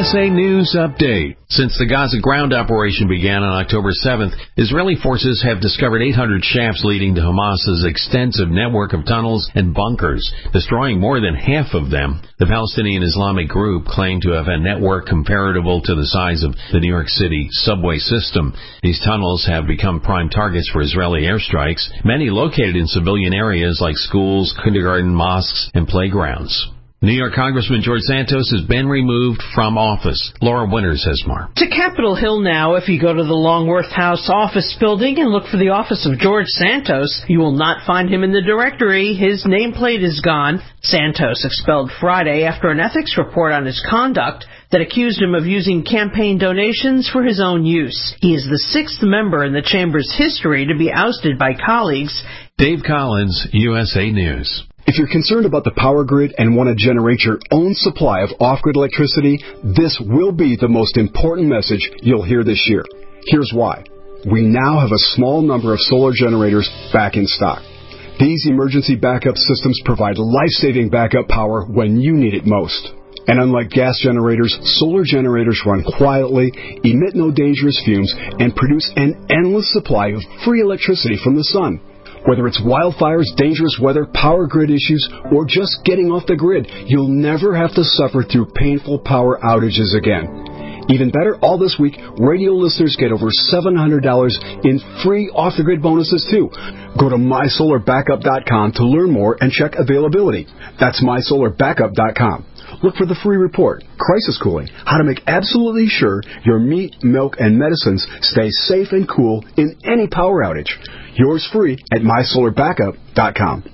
USA News Update. Since the Gaza ground operation began on October 7th, Israeli forces have discovered 800 shafts leading to Hamas's extensive network of tunnels and bunkers, destroying more than half of them. The Palestinian Islamic group claimed to have a network comparable to the size of the New York City subway system. These tunnels have become prime targets for Israeli airstrikes, many located in civilian areas like schools, kindergarten, mosques, and playgrounds. New York Congressman George Santos has been removed from office. Laura Winters has more. To Capitol Hill now. If you go to the Longworth House office building and look for the office of George Santos, you will not find him in the directory. His nameplate is gone. Santos expelled Friday after an ethics report on his conduct that accused him of using campaign donations for his own use. He is the sixth member in the chamber's history to be ousted by colleagues. Dave Collins, USA News. If you're concerned about the power grid and want to generate your own supply of off-grid electricity, this will be the most important message you'll hear this year. Here's why. We now have a small number of solar generators back in stock. These emergency backup systems provide life-saving backup power when you need it most. And unlike gas generators, solar generators run quietly, emit no dangerous fumes, and produce an endless supply of free electricity from the sun. Whether it's wildfires, dangerous weather, power grid issues, or just getting off the grid, you'll never have to suffer through painful power outages again. Even better, all this week, radio listeners get over $700 in free off-the-grid bonuses, too. Go to MySolarBackup.com to learn more and check availability. That's MySolarBackup.com. Look for the free report, Crisis Cooling, how to make absolutely sure your meat, milk, and medicines stay safe and cool in any power outage. Yours free at MySolarBackup.com.